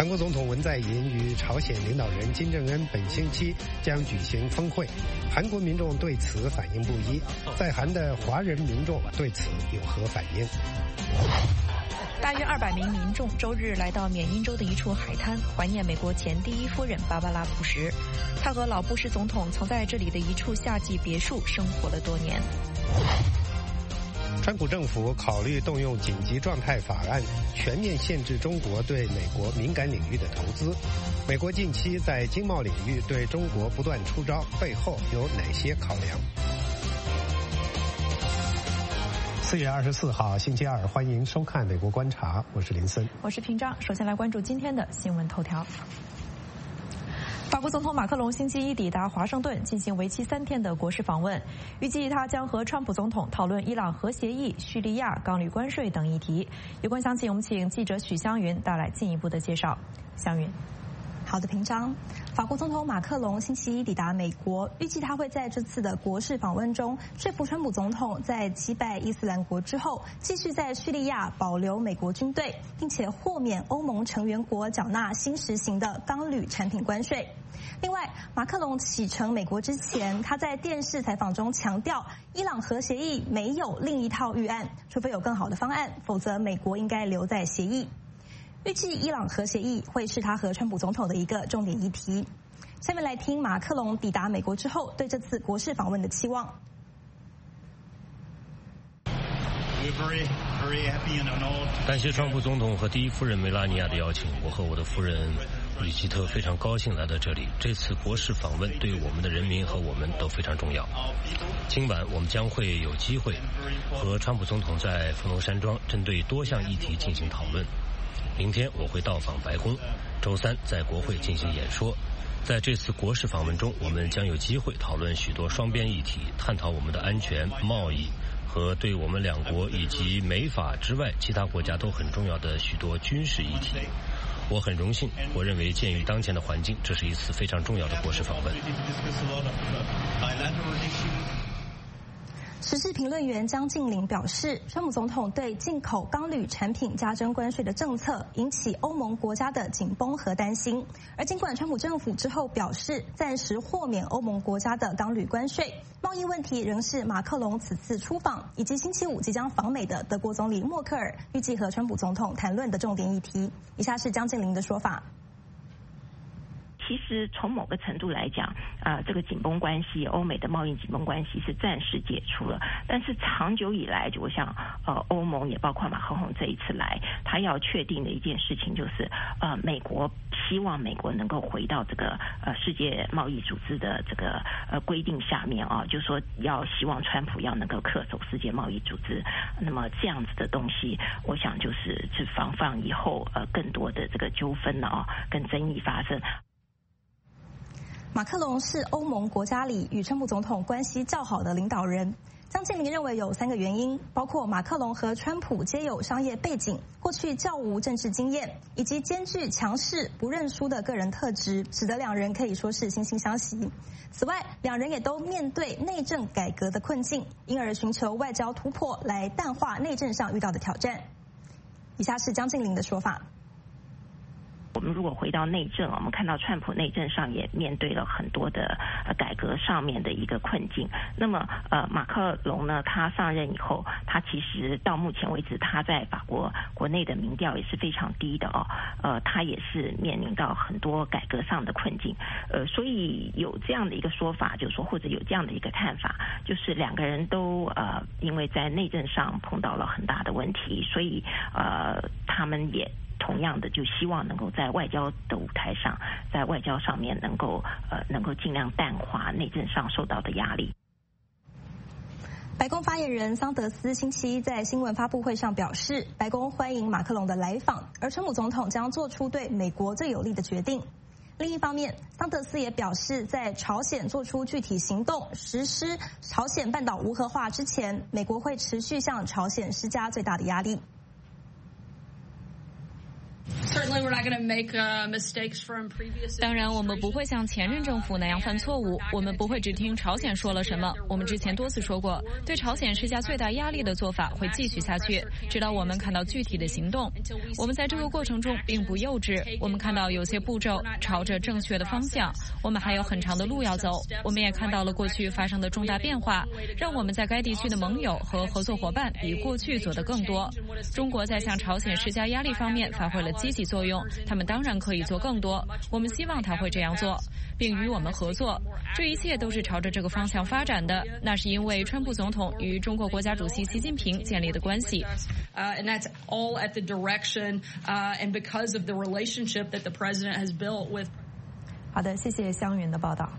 韩国总统文在寅与朝鲜领导人金正恩本星期将举行峰会，韩国民众对此反应不一，在韩的华人民众对此有何反应？ 大约200名民众周日来到缅因州的一处海滩，怀念美国前第一夫人芭芭拉·布什。他和老布什总统曾在这里的一处夏季别墅生活了多年。 川普政府考虑动用紧急状态法案，全面限制中国对美国敏感领域的投资。美国近期在经贸领域对中国不断出招，背后有哪些考量？4月24号星期二，欢迎收看《美国观察》，我是林森， 我是平章。首先来关注今天的新闻头条。法国总统马克龙星期一抵达华盛顿，进行为期3天的国事访问。预计他将和川普总统讨论伊朗核协议、叙利亚、钢铝关税等议题。有关详情，我们请记者许湘云带来进一步的介绍。湘云。 好的，平章。法国总统马克龙星期一抵达美国，预计他会在这次的国事访问中说服川普总统在击败伊斯兰国之后，继续在叙利亚保留美国军队，并且豁免欧盟成员国缴纳新实行的钢铝产品关税。另外，马克龙启程美国之前，他在电视采访中强调，伊朗核协议没有另一套预案，除非有更好的方案，否则美国应该留在协议。预计伊朗核协议会是他和川普总统的一个重点议题。下面来听马克龙抵达美国之后对这次国事访问的期望。 感谢川普总统和第一夫人梅拉尼亚的邀请，我和我的夫人布里吉特非常高兴来到这里。这次国事访问对我们的人民和我们都非常重要。今晚我们将会有机会和川普总统在佛罗山庄针对多项议题进行讨论。明天我会到访白宫，周三在国会进行演说。在这次国事访问中，我们将有机会讨论许多双边议题，探讨我们的安全、贸易和对我们两国以及美法之外其他国家都很重要的许多军事议题。我很荣幸，我认为鉴于当前的环境，这是一次非常重要的国事访问。 时事评论员江敬林表示，川普总统对进口钢铝产品加征关税的政策引起欧盟国家的紧绷和担心。而尽管川普政府之后表示暂时豁免欧盟国家的钢铝关税，贸易问题仍是马克龙此次出访以及星期五即将访美的德国总理默克尔预计和川普总统谈论的重点议题。以下是江敬林的说法。 其实从某个程度来讲，这个紧绷关系，欧美的贸易紧绷关系是暂时解除了，但是长久以来，就我想，欧盟也包括马克龙这一次来，他要确定的一件事情就是，美国希望美国能够回到这个世界贸易组织的这个规定下面啊，就是说要希望川普要能够恪守世界贸易组织，那么这样子的东西，我想就是防以后更多的这个纠纷啊跟争议发生。 马克龙是欧盟国家里与川普总统关系较好的领导人。江敬林认为有3个原因，包括马克龙和川普皆有商业背景，过去较无政治经验，以及兼具强势不认输的个人特质，使得两人可以说是惺惺相惜。此外，两人也都面对内政改革的困境，因而寻求外交突破来淡化内政上遇到的挑战。以下是江敬林的说法。 我们如果回到内政，我们看到川普内政上也面对了很多的改革上面的一个困境。那么马克龙呢，他上任以后，他其实到目前为止，他在法国国内的民调也是非常低的哦。他也是面临到很多改革上的困境。所以有这样的一个说法，就是说或者有这样的一个看法，就是两个人都因为在内政上碰到了很大的问题，所以他们也同样的就希望能够在外交的舞台上，在外交上面能够尽量淡化内政上受到的压力。 白宫发言人桑德斯星期一在新闻发布会上表示，白宫欢迎马克龙的来访，而川普总统将做出对美国最有利的决定。另一方面，桑德斯也表示，在朝鲜做出具体行动，实施朝鲜半岛无核化之前，美国会持续向朝鲜施加最大的压力。 Certainly, 当然，我们不会像前任政府那样犯错误。我们不会只听朝鲜说了什么。我们之前多次说过，对朝鲜施加最大压力的做法会继续下去，直到我们看到具体的行动。我们在这个过程中并不幼稚，我们看到有些步骤朝着正确的方向，我们还有很长的路要走。我们也看到了过去发生的重大变化，让我们在该地区的盟友和合作伙伴比过去做得更多。中国在向朝鲜施加压力方面发挥了积极作用，他们当然可以做更多，我们希望他会这样做，并与我们合作。这一切都是朝着这个方向发展的，那是因为川普总统与中国国家主席习近平建立的关系。 And that's all at the direction and because of the relationship that the president has built with. 好的，谢谢湘云的报道。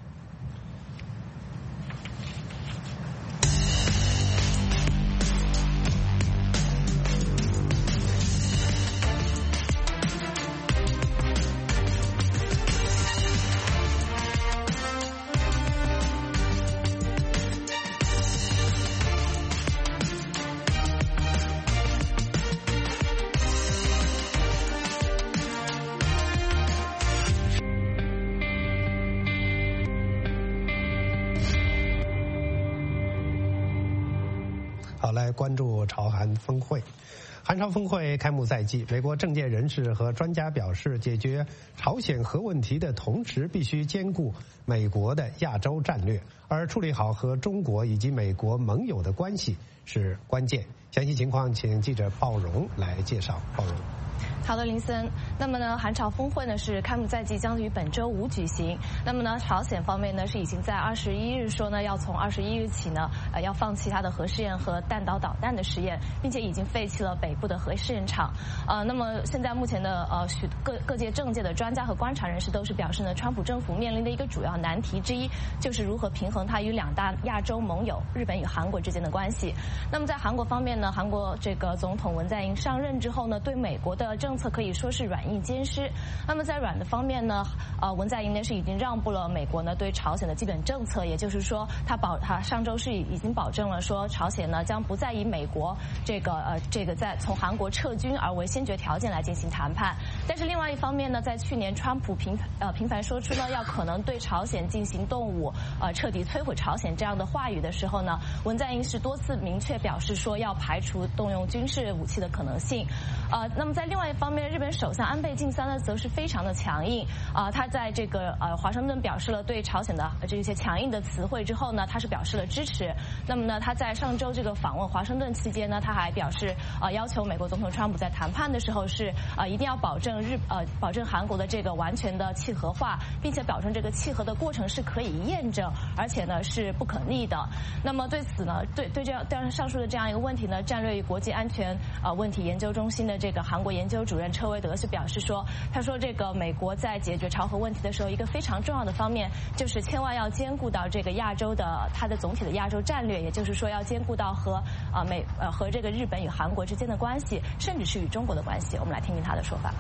好，来关注朝韩峰会。韩朝峰会开幕在即，美国政界人士和专家表示，解决朝鲜核问题的同时，必须兼顾美国的亚洲战略，而处理好和中国以及美国盟友的关系是关键。详细情况，请记者鲍荣来介绍。鲍荣。 好的，林森。那么呢，韩朝峰会呢是开幕在即，将于本周五举行。那么呢，朝鲜方面呢是已经在21日说呢，要从21日起呢，要放弃它的核试验和弹道导弹的实验，并且已经废弃了北部的核试验场。那么现在目前的各界政界的专家和观察人士都是表示呢，川普政府面临的一个主要难题之一，就是如何平衡它与两大亚洲盟友日本与韩国之间的关系。那么在韩国方面呢，韩国这个总统文在寅上任之后呢，对美国的政策可以说是软硬兼施。那么在软的方面呢，文在寅呢是已经让步了美国呢对朝鲜的基本政策，也就是说，他上周是已经保证了说，朝鲜呢将不再以美国这个在从韩国撤军而为先决条件来进行谈判。但是另外一方面呢，在去年川普频繁说出呢要可能对朝鲜进行动武，彻底摧毁朝鲜这样的话语的时候呢，文在寅是多次明确表示说要排除动用军事武器的可能性。那么在另外一方面，日本首相安倍晋三呢则是非常的强硬。他在这个华盛顿表示了对朝鲜的这些强硬的词汇之后呢，他是表示了支持。那么呢，他在上周这个访问华盛顿期间呢，他还表示要求美国总统川普在谈判的时候是一定要保证韩国的这个完全的契合化，并且保证这个契合的过程是可以验证，而且呢是不可逆的。那么对此呢，对上述的这样一个问题呢，战略与国际安全问题研究中心的这个韩国研究主任车维德是表示说，他说这个美国在解决朝核问题的时候，一个非常重要的方面就是千万要兼顾到这个亚洲的它的总体的亚洲战略，也就是说要兼顾到和这个日本与韩国之间的关系，甚至是与中国的关系。我们来听听他的说法。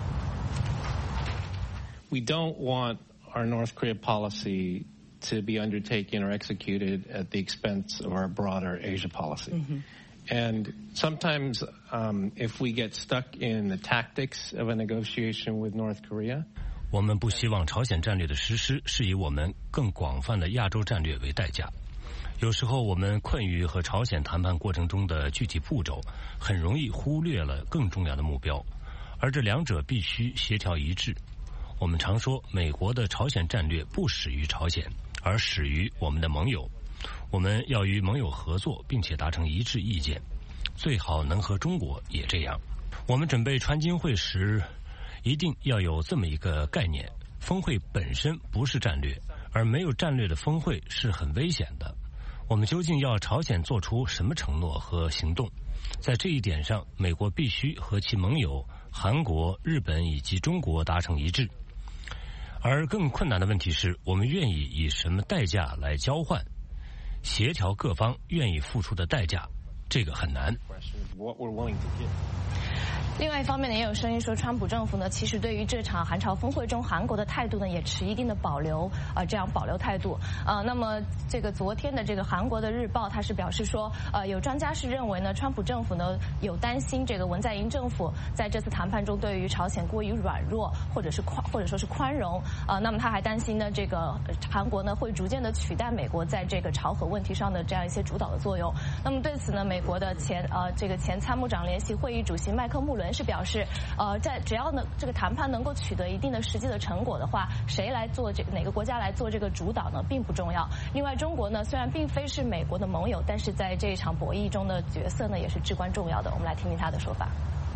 We don't want our North Korea policy to be undertaken or executed at the expense of our broader Asia policy. Mm-hmm. And sometimes if we get stuck in the tactics of a negotiation with North Korea, 我们不希望朝鲜战略的实施是以我们更广泛的亚洲战略为代价。有时候我们困于和朝鲜谈判过程中的具体步骤，很容易忽略了更重要的目标，而这两者必须协调一致。我们常说，美国的朝鲜战略不始于朝鲜，而始于我们的盟友。我们要与盟友合作，并且达成一致意见，最好能和中国也这样。我们准备川金会时，一定要有这么一个概念：峰会本身不是战略，而没有战略的峰会是很危险的。我们究竟要朝鲜做出什么承诺和行动？在这一点上，美国必须和其盟友韩国、日本以及中国达成一致。而更困难的问题是，我们愿意以什么代价来交换？协调各方愿意付出的代价，这个很难。 另外一方面呢，也有声音说，川普政府呢，其实对于这场韩朝峰会中韩国的态度呢，也持一定的保留这样保留态度。那么这个昨天的这个韩国的日报，它是表示说，有专家是认为呢，川普政府呢有担心这个文在寅政府在这次谈判中对于朝鲜过于软弱，或者说是宽容。那么他还担心呢，这个韩国呢会逐渐的取代美国在这个朝核问题上的这样一些主导的作用。那么对此呢，美国的前参谋长联席会议主席麦克穆伦是表示，只要呢这个谈判能够取得一定的实际的成果的话，谁来做哪个国家来做这个主导呢，并不重要。另外，中国呢虽然并非是美国的盟友，但是在这一场博弈中的角色呢也是至关重要的。我们来听听他的说法。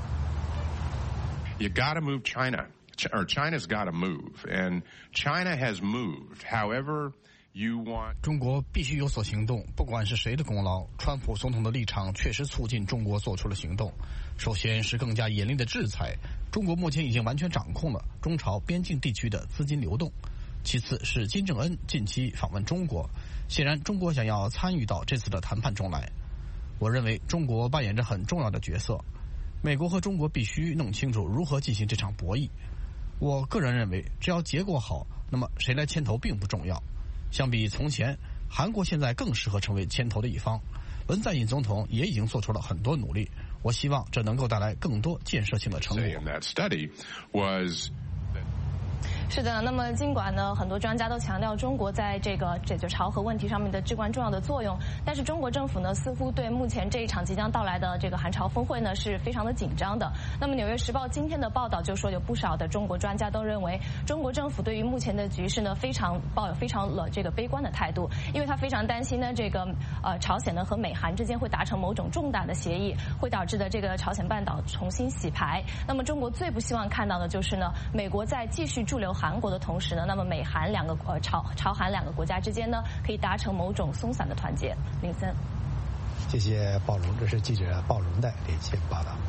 You gotta move China, or China's gotta move, and China has moved. However, 中国必须有所行动，不管是谁的功劳。川普总统的立场确实促进中国做出了行动。首先是更加严厉的制裁，中国目前已经完全掌控了中朝边境地区的资金流动。其次是金正恩近期访问中国，显然中国想要参与到这次的谈判中来。我认为中国扮演着很重要的角色，美国和中国必须弄清楚如何进行这场博弈。我个人认为，只要结果好，那么谁来牵头并不重要。相比从前，韩国现在更适合成为牵头的一方。文在寅总统也已经做出了很多努力，我希望这能够带来更多建设性的成果。 是的，那么尽管呢，很多专家都强调中国在这个解决朝核问题上面的至关重要的作用，但是中国政府呢，似乎对目前这一场即将到来的这个韩朝峰会呢，是非常的紧张的。那么《纽约时报》今天的报道就说，有不少的中国专家都认为，中国政府对于目前的局势呢，抱有非常这个悲观的态度，因为他非常担心呢，这个朝鲜呢和美韩之间会达成某种重大的协议，会导致的这个朝鲜半岛重新洗牌。那么中国最不希望看到的就是呢，美国在继续驻留韩国的同时呢，那么美韩两个朝韩两个国家之间呢，可以达成某种松散的团结。林森， 谢谢鲍荣，这是记者鲍荣的连线报道。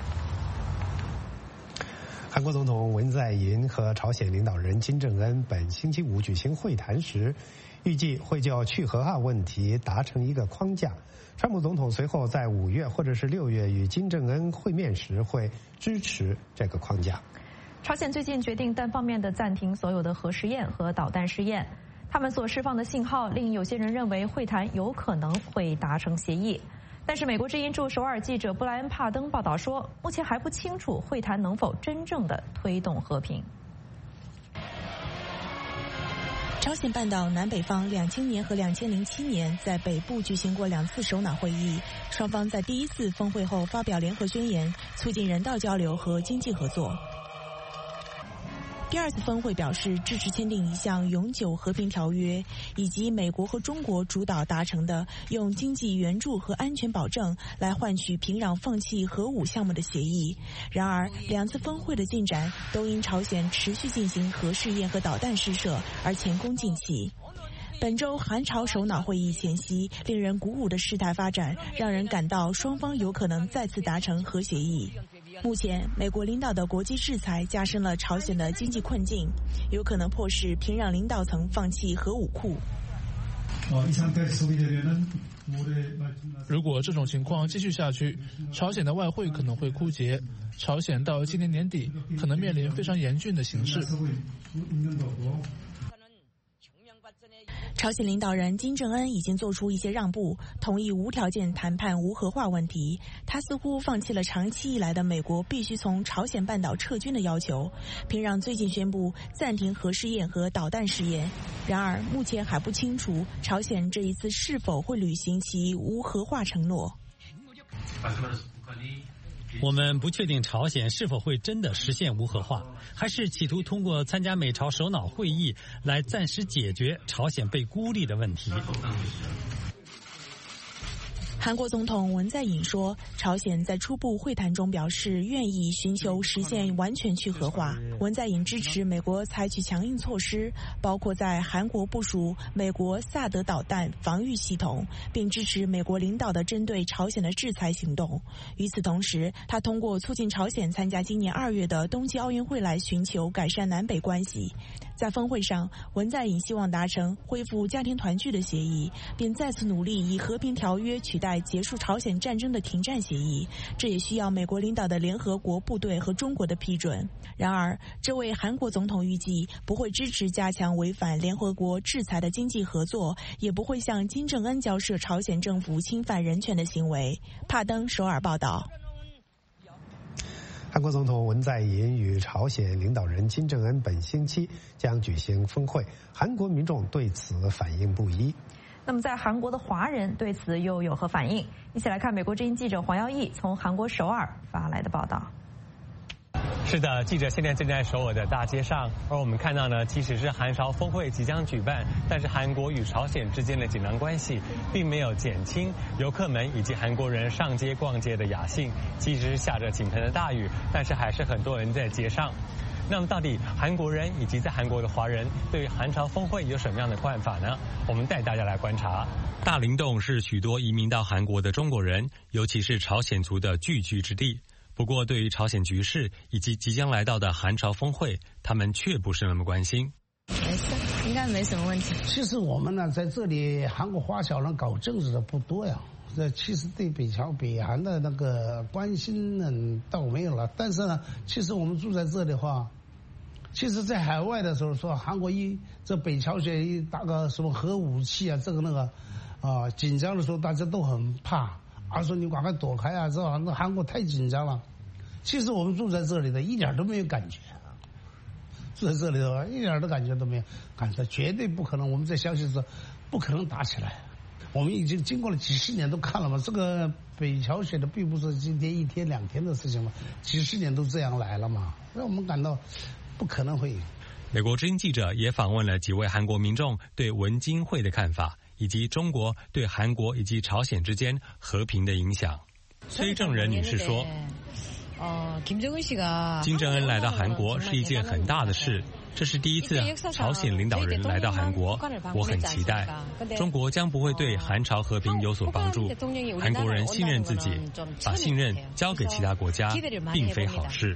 韩国总统文在寅和朝鲜领导人金正恩本星期五举行会谈时，预计会就去核化问题达成一个框架。川普总统随后在5月或者是6月与金正恩会面时，会支持这个框架。 朝鲜最近决定单方面的暂停所有的核试验和导弹试验，他们所释放的信号令有些人认为会谈有可能会达成协议。但是美国之音驻首尔记者布莱恩·帕登报道说，目前还不清楚会谈能否真正的推动和平。 朝鲜半岛南北方2000年和2007年在北部举行过2次首脑会议，双方在第一次峰会后发表联合宣言，促进人道交流和经济合作。第二次峰会表示支持签订一项永久和平条约，以及美国和中国主导达成的用经济援助和安全保证来换取平壤放弃核武项目的协议。然而2次峰会的进展都因朝鲜持续进行核试验和导弹试射而前功尽弃。本周韩朝首脑会议前夕，令人鼓舞的事态发展让人感到双方有可能再次达成核协议。目前美国领导的国际制裁加深了朝鲜的经济困境，有可能迫使平壤领导层放弃核武库。 如果这种情况继续下去，朝鲜的外汇可能会枯竭，朝鲜到今年年底可能面临非常严峻的形势。 朝鲜领导人金正恩已经做出一些让步，同意无条件谈判无核化问题。他似乎放弃了长期以来的美国必须从朝鲜半岛撤军的要求。平壤最近宣布暂停核试验和导弹试验，然而目前还不清楚朝鲜这一次是否会履行其无核化承诺。 我们不确定朝鲜是否会真的实现无核化，还是企图通过参加美朝首脑会议来暂时解决朝鲜被孤立的问题。 韩国总统文在寅说，朝鲜在初步会谈中表示愿意寻求实现完全去核化。文在寅支持美国采取强硬措施，包括在韩国部署美国萨德导弹防御系统，并支持美国领导的针对朝鲜的制裁行动。与此同时，他通过促进朝鲜参加今年2月的冬季奥运会来寻求改善南北关系。 在峰会上，文在寅希望达成恢复家庭团聚的协议，并再次努力以和平条约取代结束朝鲜战争的停战协议。这也需要美国领导的联合国部队和中国的批准。然而，这位韩国总统预计不会支持加强违反联合国制裁的经济合作，也不会向金正恩交涉朝鲜政府侵犯人权的行为。帕登首尔报道。 韩国总统文在寅与朝鲜领导人金正恩本星期将举行峰会，韩国民众对此反应不一。 那么在韩国的华人对此又有何反应？一起来看美国之音记者黄耀义从韩国首尔发来的报道。 是的，记者现在正在首尔的大街上，而我们看到呢，即使是韩朝峰会即将举办，但是韩国与朝鲜之间的紧张关系并没有减轻游客们以及韩国人上街逛街的雅兴。即使是下着倾盆的大雨，但是还是很多人在街上。那么到底韩国人以及在韩国的华人对于韩朝峰会有什么样的看法呢？我们带大家来观察。大林洞是许多移民到韩国的中国人，尤其是朝鲜族的聚居之地。不过，对于朝鲜局势以及即将来到的韩朝峰会，他们却不是那么关心。 没事，应该没什么问题。 其实我们呢，在这里韩国华侨人搞政治的不多呀。这其实对北韩的那个关心呢，倒没有了。但是呢，其实我们住在这里的话，其实在海外的时候说韩国这北朝鲜一打个什么核武器啊，这个那个紧张的时候大家都很怕，说你赶快躲开啊，这韩国太紧张了。其实我们住在这里的一点都没有感觉，住在这里的话一点的感觉都没有，感觉绝对不可能。我们在消息是不可能打起来。我们已经经过了几十年都看了嘛，这个北朝鲜的并不是今天一天两天的事情嘛，几十年都这样来了嘛，让我们感到不可能会。 美国之音记者也访问了几位韩国民众对文金会的看法，以及中国对韩国以及朝鲜之间和平的影响。崔正仁女士说，金正恩来到韩国是一件很大的事，这是第一次朝鲜领导人来到韩国，我很期待。中国将不会对韩朝和平有所帮助，韩国人信任自己，把信任交给其他国家并非好事。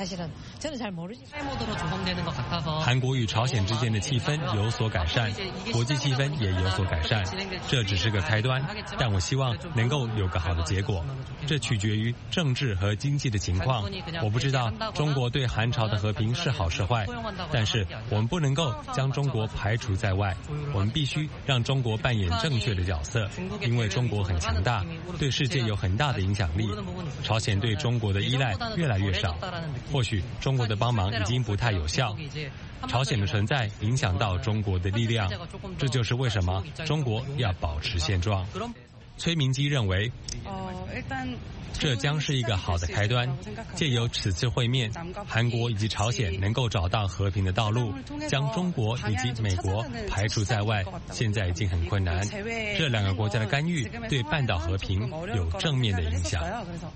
韩国与朝鲜之间的气氛有所改善，国际气氛也有所改善，这只是个开端，但我希望能够有个好的结果。这取决于政治和经济的情况。我不知道中国对韩朝的和平是好是坏，但是我们不能够将中国排除在外，我们必须让中国扮演正确的角色，因为中国很强大，对世界有很大的影响力。朝鲜对中国的依赖越来越少，或许中国的帮忙已经不太有效，朝鲜的存在影响到中国的力量，这就是为什么中国要保持现状。崔明基认为，这将是一个好的开端，借由此次会面，韩国以及朝鲜能够找到和平的道路，将中国以及美国排除在外，现在已经很困难。这两个国家的干预对半岛和平有正面的影响。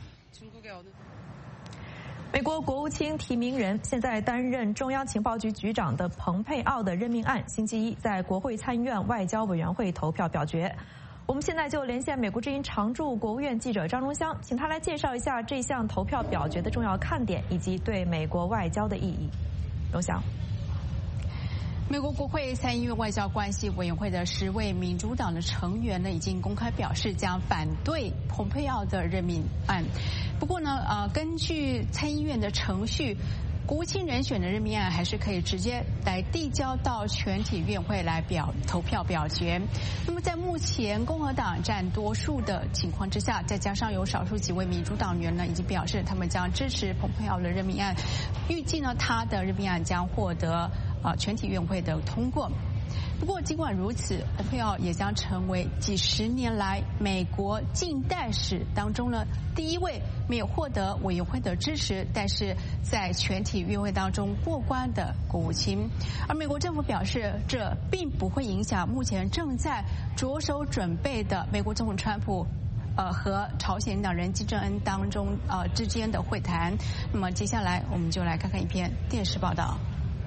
美国国务卿提名人，现在担任中央情报局局长的蓬佩奥的任命案，星期一在国会参议院外交委员会投票表决。我们现在就连线美国之音常驻国务院记者张荣香，请他来介绍一下这项投票表决的重要看点以及对美国外交的意义。荣香。 美国国会参议院外交关系委员会的10位民主党的成员呢，已经公开表示将反对蓬佩奥的任命案。不过呢，根据参议院的程序，国务卿人选的任命案还是可以直接来递交到全体院会来投票表决。那么在目前共和党占多数的情况之下，再加上有少数几位民主党员呢，已经表示他们将支持蓬佩奥的任命案，预计呢他的任命案将获得全体院会的通过。不过尽管如此，蓬佩奥也将成为几十年来美国近代史当中呢第一位没有获得委员会的支持，但是在全体院会当中过关的国务卿。而美国政府表示，这并不会影响目前正在着手准备的美国总统川普和朝鲜领导人金正恩当中之间的会谈。那么接下来我们就来看看一篇电视报道。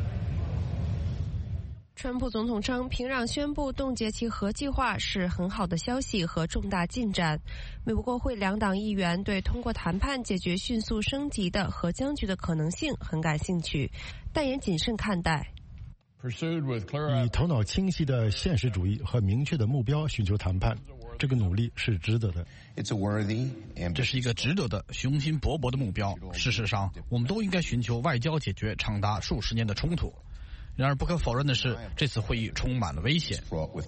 川普总统称，平壤宣布冻结其核计划是很好的消息和重大进展。美国国会两党议员对通过谈判解决迅速升级的核僵局的可能性很感兴趣，但也谨慎看待。 以头脑清晰的现实主义和明确的目标寻求谈判，这个努力是值得的。 这是一个值得的、雄心勃勃的目标。事实上，我们都应该寻求外交解决长达数十年的冲突。然而，不可否认的是，这次会议充满了危险。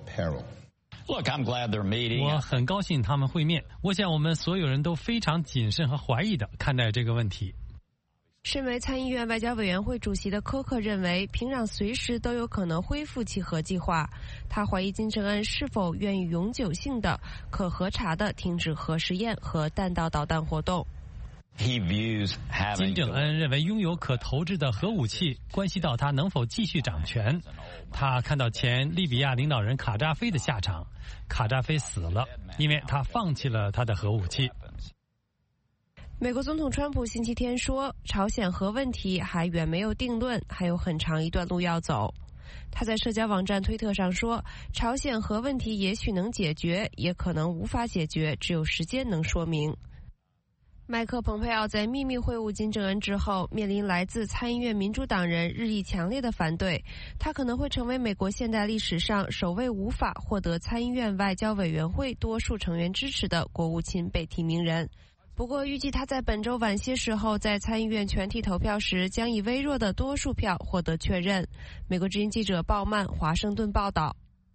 我很高兴他们会面。我想我们所有人都非常谨慎和怀疑地看待这个问题。 身为参议院外交委员会主席的科克认为，平壤随时都有可能恢复其核计划。他怀疑金正恩是否愿意永久性的、可核查的停止核试验和弹道导弹活动。 金正恩认为拥有可投掷的核武器关系到他能否继续掌权。他看到前利比亚领导人卡扎菲的下场，卡扎菲死了，因为他放弃了他的核武器。 美国总统川普星期天说，朝鲜核问题还远没有定论，还有很长一段路要走。他在社交网站推特上说，朝鲜核问题也许能解决，也可能无法解决，只有时间能说明。麦克蓬佩奥在秘密会晤金正恩之后，面临来自参议院民主党人日益强烈的反对，他可能会成为美国现代历史上首位无法获得参议院外交委员会多数成员支持的国务卿被提名人。不过，预计他在本周晚些时候在参议院全体投票时，将以微弱的多数票获得确认。美国之音记者鲍曼华盛顿报道。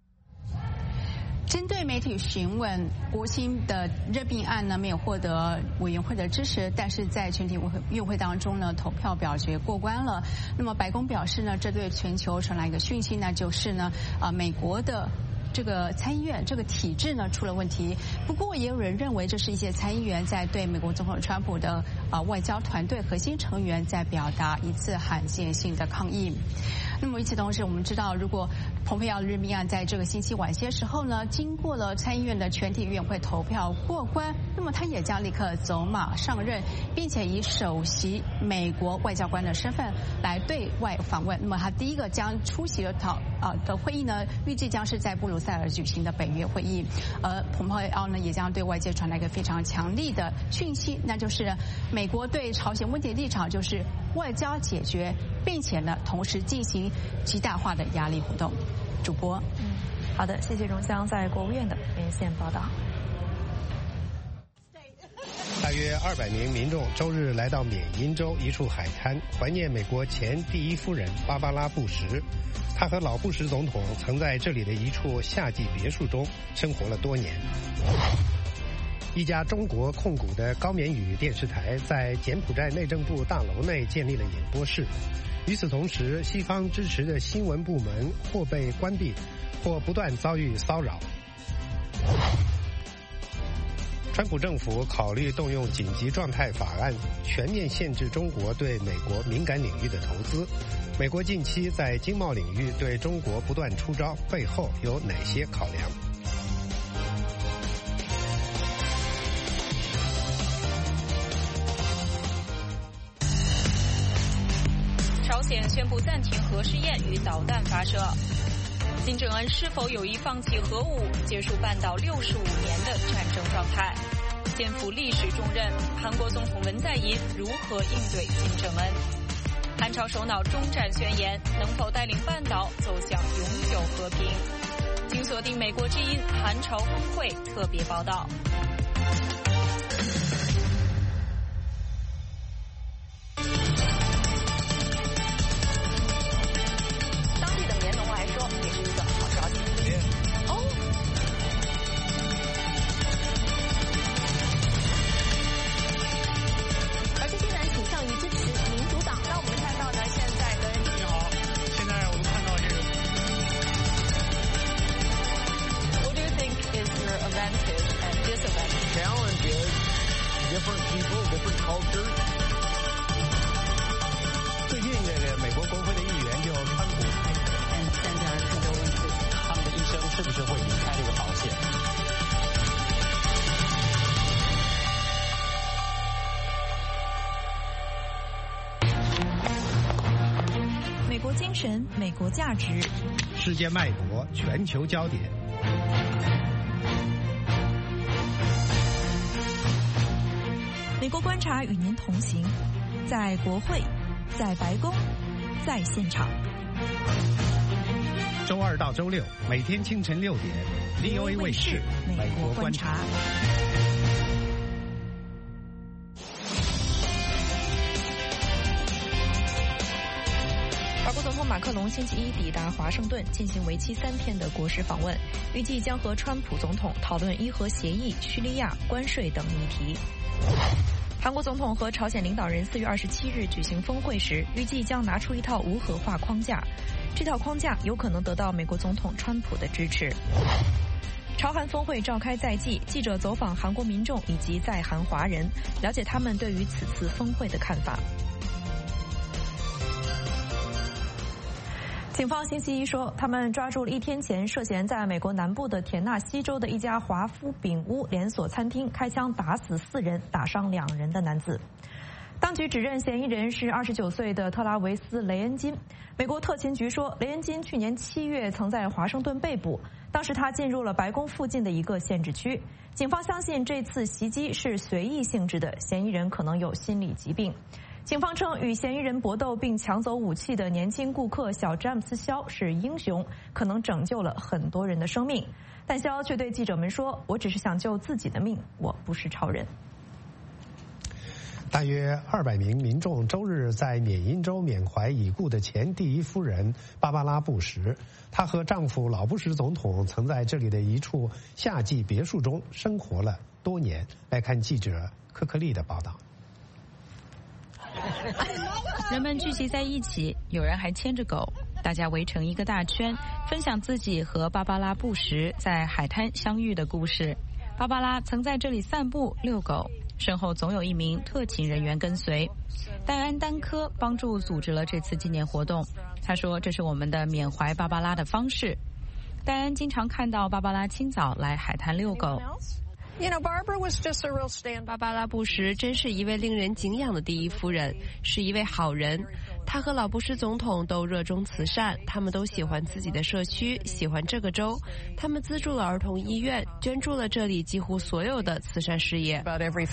针对媒体询问国卿的任命案呢，没有获得委员会的支持，但是在全体院会当中呢，投票表决过关了。那么白宫表示呢，这对全球传来一个讯息呢，就是呢，美国的这个参议院这个体制呢出了问题。不过也有人认为这是一些参议员在对美国总统川普的外交团队核心成员在表达一次罕见性的抗议。那么与此同时，我们知道，如果蓬佩奥的任命案在这个星期晚些时候呢，经过了参议院的全体院会投票过关，那么他也将立刻走马上任，并且以首席美国外交官的身份来对外访问。那么他第一个将出席的会议呢，预计将是在布鲁塞尔举行的北约会议。蓬佩奥呢也将对外界传来一个非常强力的讯息，那就是美国对朝鲜问题的立场就是外交解决，并且呢同时进行极大化的压力活动。主播， 好的，谢谢荣香在国务院的连线报道。 大约200名民众周日来到缅因州一处海滩，怀念美国前第一夫人芭芭拉·布什。他和老布什总统曾在这里的一处夏季别墅中生活了多年。一家中国控股的高棉语电视台在柬埔寨内政部大楼内建立了演播室。与此同时，西方支持的新闻部门或被关闭，或不断遭遇骚扰。川普政府考虑动用紧急状态法案，全面限制中国对美国敏感领域的投资。美国近期在经贸领域对中国不断出招，背后有哪些考量？ 朝鲜宣布暂停核试验与导弹发射。金正恩是否有意放弃核武，结束半岛65年的战争状态？肩负历史重任，韩国总统文在寅如何应对金正恩？韩朝首脑终战宣言能否带领半岛走向永久和平？请锁定美国之音韩朝峰会特别报道。 最近这个美国国会的议员就川普，现在是个问题，他们的一生是不是会离开这个保险？ 美国精神，美国价值， 世界脉搏，全球焦点。 美国观察与您同行，在国会，在白宫，在现场。 周2到周6每天清晨6点 ，VOA 卫视《美国观察》。 法国总统马克龙星期一抵达华盛顿，进行为期3天的国事访问，预计将和川普总统讨论伊核协议、叙利亚、关税等议题。韩国总统和朝鲜领导人4月27日举行峰会时，预计将拿出一套无核化框架，这套框架有可能得到美国总统川普的支持。朝韩峰会召开在即，记者走访韩国民众以及在韩华人，了解他们对于此次峰会的看法。警方星期一说，他们抓住了1天前涉嫌在美国南部的田纳西州的一家华夫饼屋连锁餐厅开枪打死4人、打伤2人的男子。当局指认嫌疑人是29岁的特拉维斯·雷恩金。美国特勤局说，雷恩金去年7月曾在华盛顿被捕，当时他进入了白宫附近的一个限制区。警方相信这次袭击是随意性质的，嫌疑人可能有心理疾病。警方称，与嫌疑人搏斗并抢走武器的年轻顾客小詹姆斯·肖是英雄，可能拯救了很多人的生命。但肖却对记者们说：“我只是想救自己的命，我不是超人。” 大约200名民众周日在缅因州缅怀已故的前第一夫人芭芭拉·布什。她和丈夫老布什总统曾在这里的一处夏季别墅中生活了多年。来看记者科克利的报道。 人们聚集在一起，有人还牵着狗，大家围成一个大圈，分享自己和芭芭拉·布什在海滩相遇的故事。芭芭拉曾在这里散步、遛狗，身后总有一名特勤人员跟随。戴安·丹科帮助组织了这次纪念活动，他说：“这是我们的缅怀芭芭拉的方式。”戴安经常看到芭芭拉清早来海滩遛狗。 芭芭拉·布什真是一位令人敬仰的第一夫人，是一位好人。她和老布什总统都热衷慈善，他们都喜欢自己的社区，喜欢这个州。他们资助了儿童医院，捐助了这里几乎所有的慈善事业。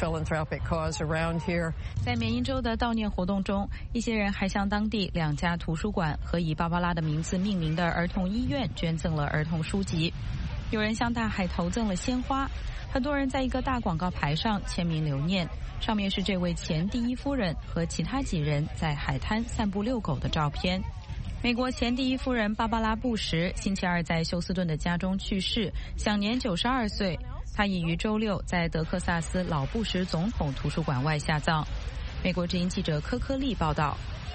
在缅因州的悼念活动中，一些人还向当地2家图书馆和以芭芭拉的名字命名的儿童医院捐赠了儿童书籍。有人向大海投赠了鲜花。很多人在一个大广告牌上签名留念，上面是这位前第一夫人和其他几人在海滩散步遛狗的照片。美国前第一夫人芭芭拉·布什星期2在休斯顿的家中去世，享年92岁。她已于周6在德克萨斯老布什总统图书馆外下葬。美国之音记者科克利报道。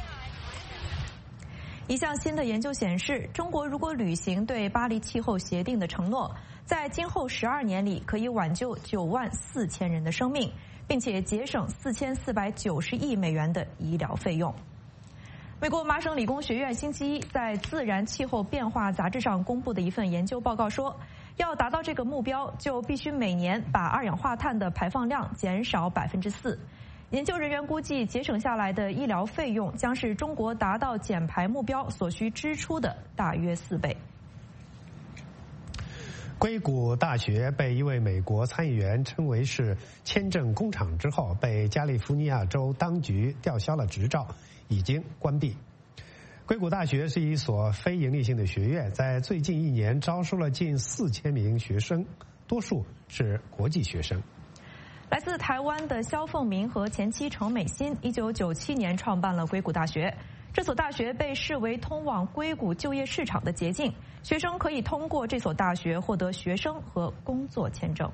一项新的研究显示，中国如果履行对巴黎气候协定的承诺，在今后12年里可以挽救94000人的生命，并且节省4490亿美元的医疗费用。美国麻省理工学院星期一在《自然气候变化》杂志上公布的一份研究报告说，要达到这个目标，就必须每年把二氧化碳的排放量减少4%。研究人员估计，节省下来的医疗费用将是中国达到减排目标所需支出的大约4倍。 硅谷大学被一位美国参议员称为是签证工厂之后，被加利福尼亚州当局吊销了执照，已经关闭。硅谷大学是一所非营利性的学院，在最近1年招收了近4000名学生，多数是国际学生。 来自台湾的萧凤鸣和前妻程美心1997年创办了硅谷大学。这所大学被视为通往硅谷就业市场的捷径，学生可以通过这所大学获得学生和工作签证。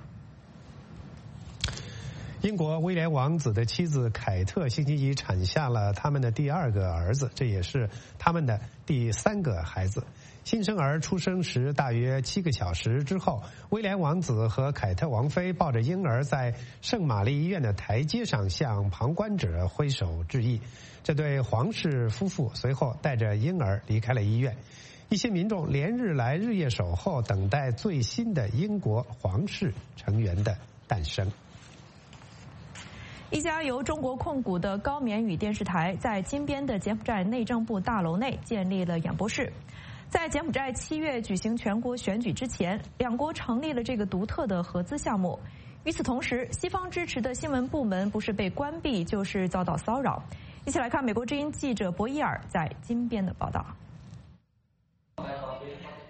英国威廉王子的妻子凯特星期一产下了他们的第2个儿子，这也是他们的第3个孩子。新生儿出生时大约7个小时之后，威廉王子和凯特王妃抱着婴儿在圣玛丽医院的台阶上向旁观者挥手致意。这对皇室夫妇随后带着婴儿离开了医院。一些民众连日来日夜守候，等待最新的英国皇室成员的诞生。 一家由中国控股的高棉语电视台在金边的柬埔寨内政部大楼内建立了演播室。在柬埔寨7月举行全国选举之前，2国成立了这个独特的合资项目。与此同时，西方支持的新闻部门不是被关闭，就是遭到骚扰。一起来看美国之音记者博伊尔在金边的报道。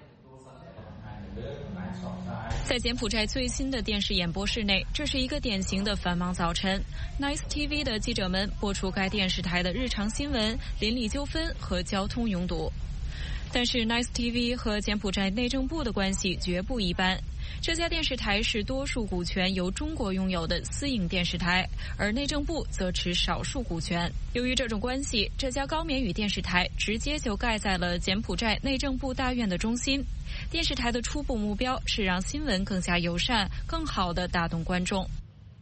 在柬埔寨最新的电视演播室内，这是一个典型的繁忙早晨。Nice TV 的记者们播出该电视台的日常新闻、邻里纠纷和交通拥堵。但是 Nice TV 和柬埔寨内政部的关系绝不一般。这家电视台是多数股权由中国拥有的私营电视台，而内政部则持少数股权。由于这种关系，这家高棉语电视台直接就盖在了柬埔寨内政部大院的中心。电视台的初步目标是让新闻更加友善，更好地打动观众。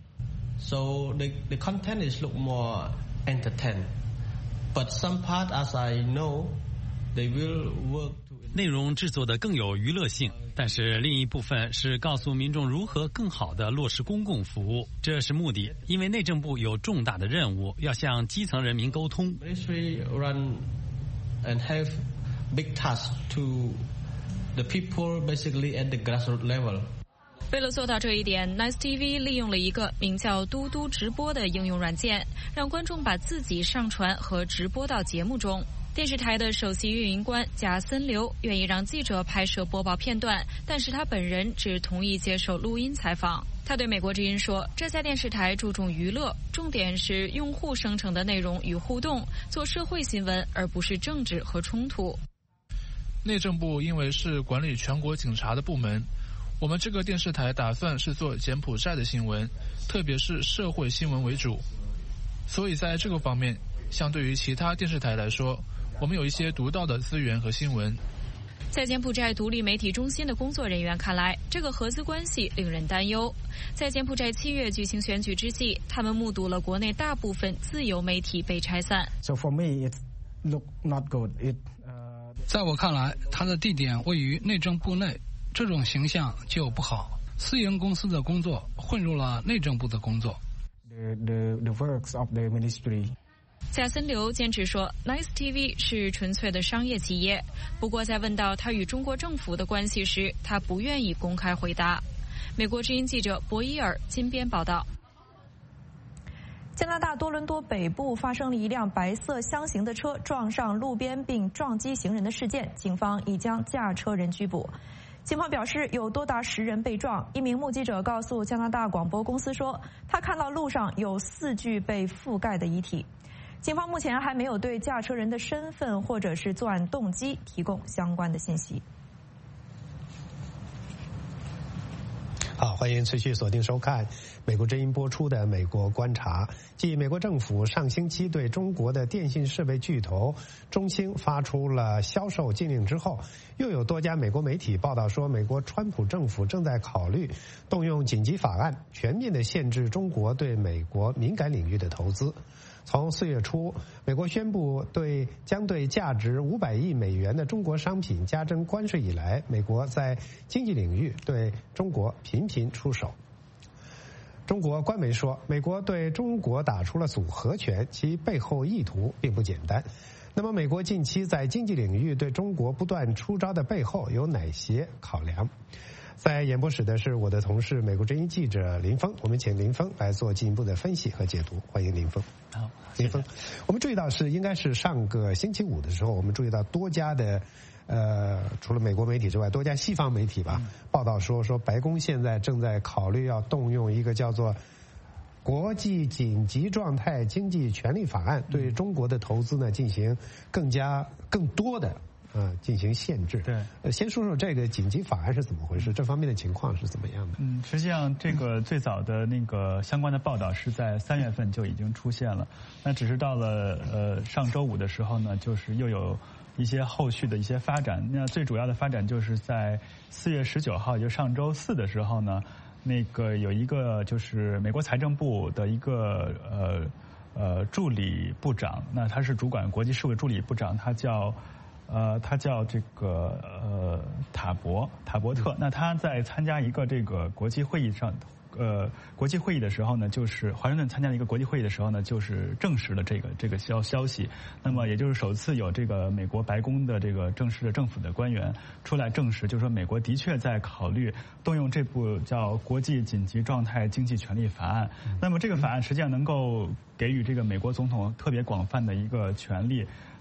So the content is look more entertain, but some part, as I know, they will work. 内容制作的更有娱乐性，但是另一部分是告诉民众如何更好地落实公共服务，这是目的。因为内政部有重大的任务，要向基层人民沟通。 Ministry run and have big tasks to the people, basically at the grassroots level. 为了做到这一点 ，Nice TV 利用了一个名叫“嘟嘟直播”的应用软件，让观众把自己上传和直播到节目中。电视台的首席运营官贾森刘愿意让记者拍摄播报片段，但是他本人只同意接受录音采访。他对美国之音说，这家电视台注重娱乐，重点是用户生成的内容与互动，做社会新闻，而不是政治和冲突。 内政部因为是管理全国警察的部门，我们这个电视台打算是做柬埔寨的新闻，特别是社会新闻为主。所以在这个方面，相对于其他电视台来说，我们有一些独到的资源和新闻。 在柬埔寨独立媒体中心的工作人员看来，这个合资关系令人担忧。在柬埔寨7月举行选举之际，他们目睹了国内大部分自由媒体被拆散。 So for me, it look not good. 在我看来，它的地点位于内政部内，这种形象就不好。私营公司的工作混入了内政部的工作。 The works of the ministry. 贾森刘坚持说 ，Nice TV 是纯粹的商业企业。不过，在问到他与中国政府的关系时，他不愿意公开回答。美国之音记者博伊尔金边报道。 加拿大多伦多北部发生了一辆白色箱型的车撞上路边并撞击行人的事件，警方已将驾车人拘捕。警方表示，有多达10人被撞。一名目击者告诉加拿大广播公司说，他看到路上有4具被覆盖的遗体。警方目前还没有对驾车人的身份或者是作案动机提供相关的信息。 好，欢迎持续锁定收看美国之音播出的《美国观察》。继美国政府上星期对中国的电信设备巨头中兴发出了销售禁令之后，又有多家美国媒体报道说，美国川普政府正在考虑动用紧急法案，全面的限制中国对美国敏感领域的投资。从4月初，美国宣布将对价值500亿美元的中国商品加征关税以来，美国在经济领域对中国频频出手。中国官媒说，美国对中国打出了组合拳，其背后意图并不简单。那么，美国近期在经济领域对中国不断出招的背后有哪些考量？在演播室的是我的同事美国之音记者林峰，我们请林峰来做进一步的分析和解读。欢迎林峰。 好， 林峰，我们注意到应该是上个星期五的时候，我们注意到多家的除了美国媒体之外，多家西方媒体吧报道说白宫现在正在考虑要动用一个叫做国际紧急状态经济权利法案，对中国的投资呢进行更多的进行限制。 对， 先说说这个紧急法案是怎么回事，这方面的情况是怎么样的？ 实际上这个最早的那个相关的报道是在3月份就已经出现了，那只是到了上周五的时候呢，就是又有一些后续的一些发展。那最主要的发展就是在4月19号，也就上周4的时候呢，那个有一个就是美国财政部的一个助理部长，那他是主管国际事务的助理部长，他叫这个塔伯特。那他在参加一个这个国际会议上，国际会议的时候呢，就是华盛顿参加一个国际会议的时候呢，就是证实了这个消息。那么也就是首次有这个美国白宫的这个正式的政府的官员出来证实，就是说美国的确在考虑动用这部叫国际紧急状态经济权利法案。那么这个法案实际上能够给予这个美国总统特别广泛的一个权利。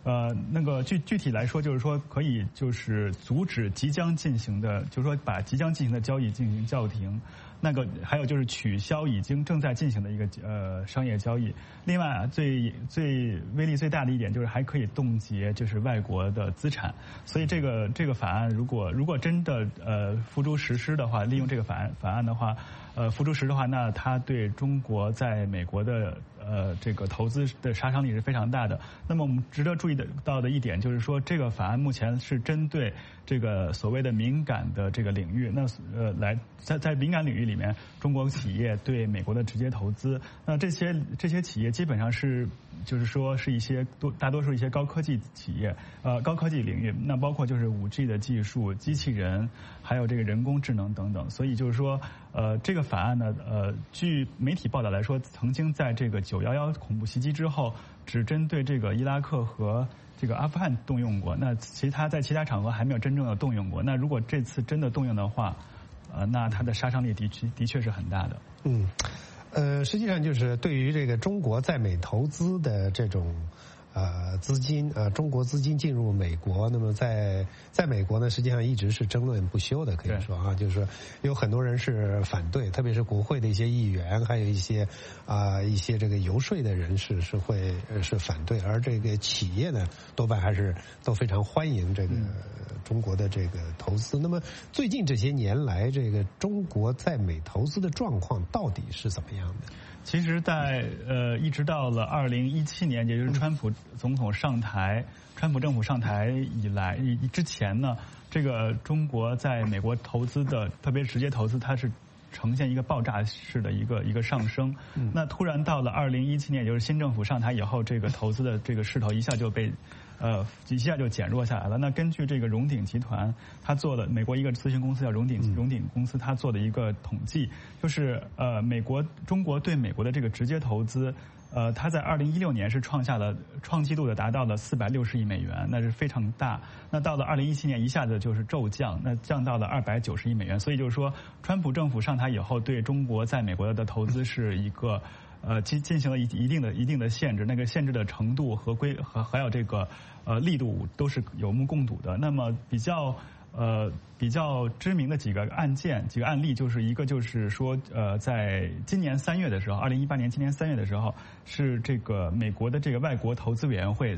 那个具体来说，就是说可以就是阻止即将进行的，就是说把即将进行的交易进行叫停。那个还有就是取消已经正在进行的一个商业交易。另外最威力最大的一点就是还可以冻结就是外国的资产。所以这个法案如果真的付诸实施的话，利用这个法案的话，付诸实施的话，那它对中国在美国的这个投资的杀伤力是非常大的。那么我们值得注意到的一点就是说，这个法案目前是针对这个所谓的敏感的这个领域，那在敏感领域里面，中国企业对美国的直接投资，那这些企业基本上是就是说是大多数一些高科技企业，高科技领域，那包括就是5G 的技术、机器人，还有这个人工智能等等。所以就是说，这个法案呢，据媒体报道来说，曾经在这个911恐怖袭击之后，只针对这个伊拉克和这个阿富汗动用过，那在其他场合还没有真正的动用过。那如果这次真的动用的话，那它的杀伤力的确是很大的。 实际上就是对于这个中国在美投资的这种资金中国资金进入美国，那么在美国呢，实际上一直是争论不休的，可以说就是说有很多人是反对，特别是国会的一些议员，还有一些这个游说的人士是反对，而这个企业呢，多半还是都非常欢迎这个中国的这个投资。那么最近这些年来，这个中国在美投资的状况到底是怎么样的？ 其实一直到了2017年，也就是川普总统上台，川普政府上台之前呢，这个中国在美国投资的，特别直接投资，它是呈现一个爆炸式的一个上升。那突然到了2017年，也就是新政府上台以后，这个投资的这个势头一下就减弱下来了。那根据这个荣鼎集团，他做了美国一个咨询公司叫荣鼎公司，他做的一个统计，就是中国对美国的这个直接投资，它在2016年是创纪录的达到了460亿美元，那是非常大。那到了2017年一下子就是骤降，那降到了290亿美元。所以就是说，川普政府上台以后，对中国在美国的投资是一个进行了一定的限制，那个限制的程度还有这个力度都是有目共睹的。那么比较知名的几个案例，就是一个就是说在今年3月的时候，2018年今年3月的时候，是这个美国的这个外国投资委员会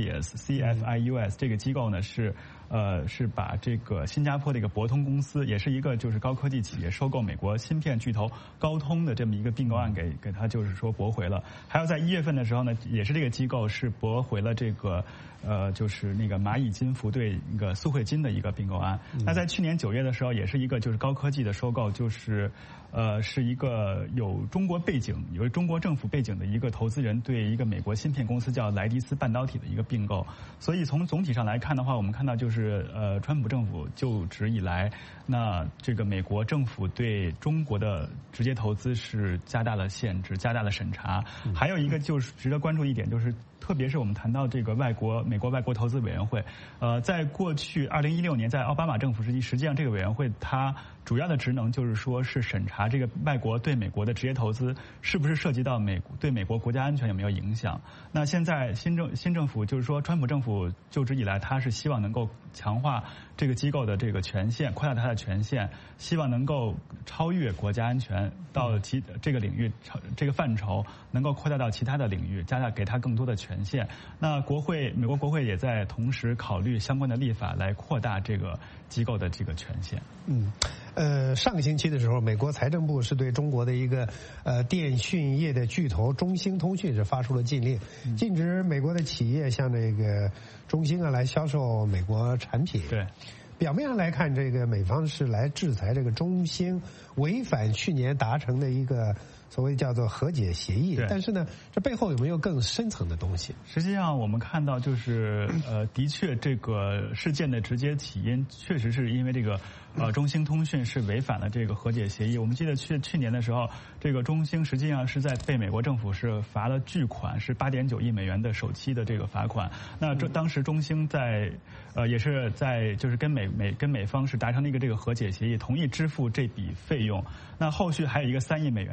CFIUS 这个机构呢是把这个新加坡的一个博通公司，也是一个就是高科技企业收购美国芯片巨头高通的这么一个并购案给他就是说驳回了。还有在1月份的时候呢，也是这个机构是驳回了这个就是那个蚂蚁金服对那个苏汇金的一个并购案。那在去年9月的时候，也是一个就是高科技的收购，就是是一个有中国背景、有中国政府背景的一个投资人对一个美国芯片公司叫莱迪斯半导体的一个并购。所以从总体上来看的话，我们看到就是川普政府就职以来，那这个美国政府对中国的直接投资是加大了限制、加大了审查。还有一个就是值得关注一点，就是特别是我们谈到这个美国外国投资委员会，在过去2016年在奥巴马政府时期，实际上这个委员会它主要的职能就是说是审查这个外国对美国的直接投资是不是涉及到对美国国家安全有没有影响。那现在新政府就是说川普政府就职以来，他是希望能够强化这个机构的这个权限，扩大它的权限，希望能够超越国家安全到这个领域这个范畴，能够扩大到其他的领域，给它更多的权限。那美国国会也在同时考虑相关的立法来扩大这个机构的这个权限。 上个星期的时候，美国财政部是对中国的一个电讯业的巨头中兴通讯是发出了禁令，禁止美国的企业像这个中兴来销售美国产品。 对。 表面上来看，这个美方是来制裁这个中兴违反去年达成的一个所谓叫做和解协议，但是呢，这背后有没有更深层的东西？ 实际上，我们看到就是的确这个事件的直接起因，确实是因为这个中兴通讯是违反了这个和解协议。我们记得去年的时候，这个中兴实际上是在被美国政府是罚了巨款，是8.9亿美元的首期的这个罚款。那当时中兴也是在就是跟美方是达成了一个这个和解协议，同意支付这笔费用。那后续还有一个3亿美元的一个罚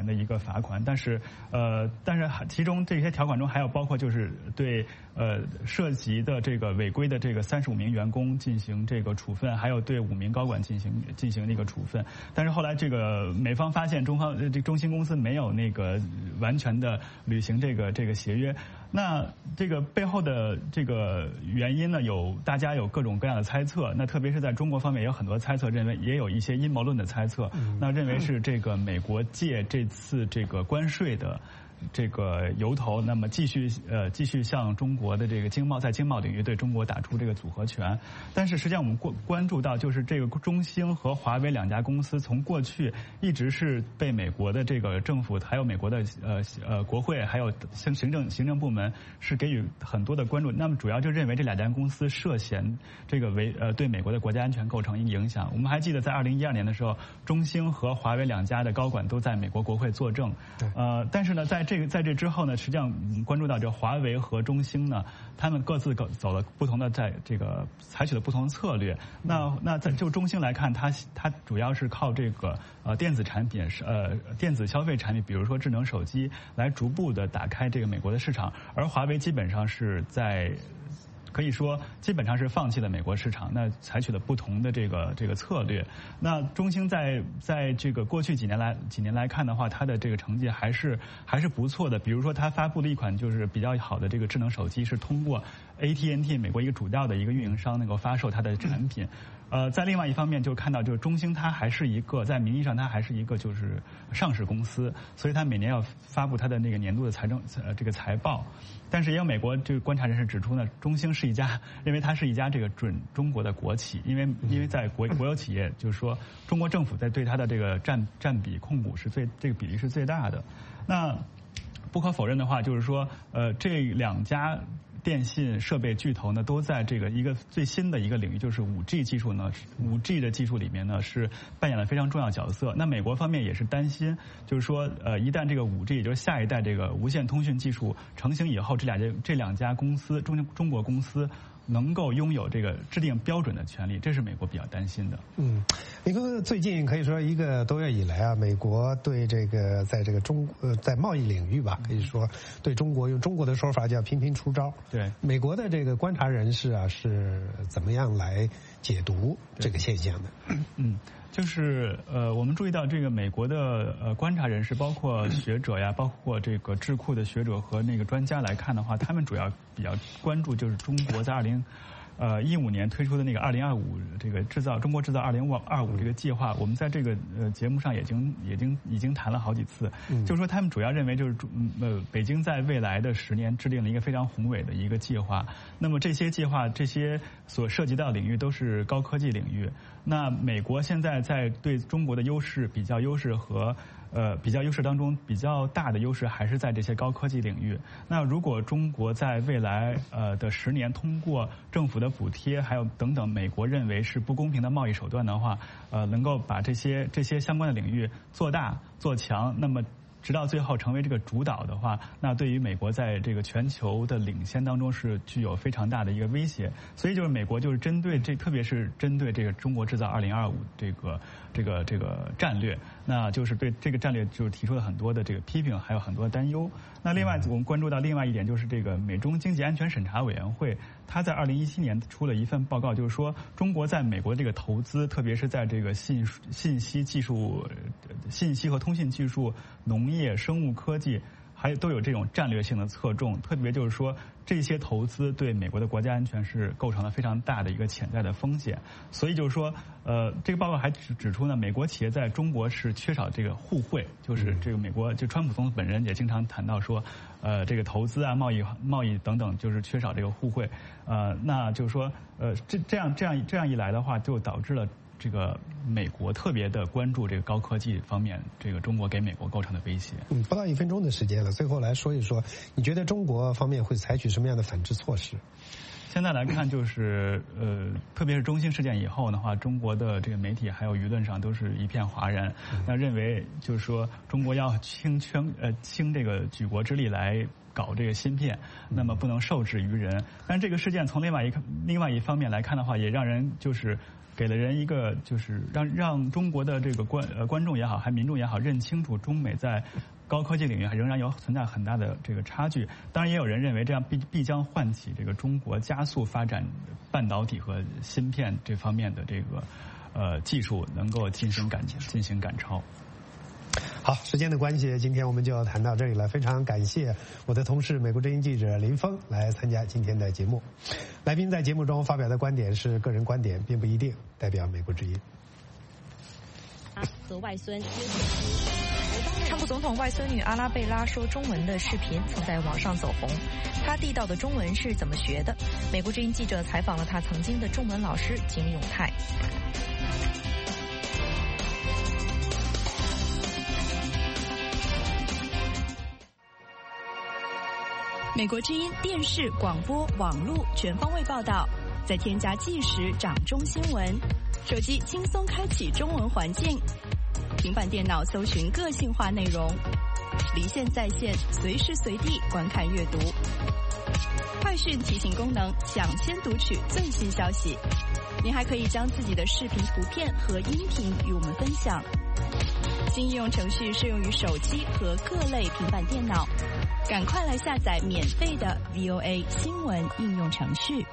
罚款，但是其中这些条款中还有包括就是对涉及的这个违规的这个35名员工进行这个处分，还有对5名高管进行那个处分。但是后来这个美方发现中兴公司没有那个完全的履行这个协约。那这个背后的这个原因呢，大家有各种各样的猜测。那特别是在中国方面也有很多猜测，认为也有一些阴谋论的猜测。那认为是这个美国借这次这个关税的这个由头，那么继续向中国的这个在经贸领域对中国打出这个组合拳。但是实际上我们关注到，就是这个中兴和华为2家公司从过去一直是被美国的这个政府，还有美国的国会，还有行政部门是给予很多的关注。那么主要就认为这2家公司涉嫌这个对美国的国家安全构成影响。我们还记得在2012年的时候，中兴和华为2家的高管都在美国国会作证。但是呢，在这之后呢，实际上关注到这华为和中兴呢，他们各自走了不同的，在这个采取了不同的策略。那就中兴来看，它主要是靠这个电子产品电子消费产品，比如说智能手机，来逐步的打开这个美国的市场，而华为基本上是可以说基本上是放弃了美国市场，那采取了不同的这个策略。那中兴在这个过去几年来看的话，它的这个成绩还是不错的。比如说，它发布了一款就是比较好的这个智能手机，是通过 AT&T 美国一个主要的一个运营商能够发售它的产品。在另外一方面就看到，就是中兴它还是一个在名义上它还是一个就是上市公司，所以它每年要发布它的那个年度的财报。但是也有美国这个观察人士指出呢，中兴认为它是一家这个准中国的国企，因为在国有企业，就是说中国政府在对它的这个占比控股这个比例是最大的。那不可否认的话，就是说这2家电信设备巨头呢，都在这个一个最新的一个领域，就是 5G 技术呢，5G 的技术里面呢是扮演了非常重要角色。那美国方面也是担心，就是说一旦这个 5G 也就是下一代这个无线通讯技术成型以后，这两家公司中国公司能够拥有这个制定标准的权利，这是美国比较担心的。 你看最近可以说1个多月以来啊，美国对这个在贸易领域吧，可以说对中国用中国的说法叫频频出招。 对， 美国的这个观察人士啊是怎么样来解读这个现象的？ 就是我们注意到这个美国的观察人士，包括学者呀，包括这个智库的学者和那个专家来看的话，他们主要比较关注就是中国在2015年推出的那个2025这个中国制造2025这个计划。我们在这个节目上已经谈了好几次，就是说他们主要认为就是北京在未来的10年制定了一个非常宏伟的一个计划。那么这些计划所涉及到的领域都是高科技领域。那美国现在在对中国的比较优势当中，比较大的优势还是在这些高科技领域。那如果中国在未来的10年通过政府的补贴，还有等等美国认为是不公平的贸易手段的话，能够把这些相关的领域做大做强，那么直到最后成为这个主导的话，那对于美国在这个全球的领先当中是具有非常大的一个威胁。所以就是美国就是特别是针对这个中国制造2025这个战略，那就是对这个战略就是提出了很多的这个批评，还有很多的担忧。那另外我们关注到另外一点，就是这个美中经济安全审查委员会，它在2017年出了一份报告，就是说中国在美国这个投资，特别是在这个信息和通信技术、农业、生物科技，都有这种战略性的侧重。特别就是说这些投资对美国的国家安全是构成了非常大的一个潜在的风险。所以就是说这个报告还指出呢，美国企业在中国是缺少这个互惠，就是这个美国就川普总统本人也经常谈到说这个投资啊、贸易等等，就是缺少这个互惠。那就是说这样一来的话，就导致了这个美国特别的关注这个高科技方面，这个中国给美国构成的威胁。 不到1分钟的时间了，最后来说一说，你觉得中国方面会采取什么样的反制措施？ 现在来看，就是特别是中兴事件以后的话，中国的这个媒体还有舆论上都是一片哗然，那认为就是说中国要倾这个举国之力来搞这个芯片，那么不能受制于人。但这个事件从另外一方面来看的话，也让人就是给了人一个就是让中国的这个观众也好，还民众也好，认清楚中美在高科技领域仍然存在很大的这个差距。当然，也有人认为这样必将唤起这个中国加速发展半导体和芯片这方面的这个技术能够进行赶超。 好，时间的关系，今天我们就要谈到这里了。非常感谢我的同事美国之音记者林峰来参加今天的节目。来宾在节目中发表的观点是个人观点，并不一定代表美国之音。 和外孙川普总统外孙女阿拉贝拉说中文的视频曾在网上走红，她地道的中文是怎么学的？美国之音记者采访了她曾经的中文老师金永泰。 美国之音电视、广播、网络全方位报道，再添加即时掌中新闻，手机轻松开启中文环境，平板电脑搜寻个性化内容，离线在线，随时随地观看阅读。快讯提醒功能，抢先读取最新消息。您还可以将自己的视频、图片和音频与我们分享。新应用程序适用于手机和各类平板电脑。赶快来下载免费的 VOA 新闻应用程序。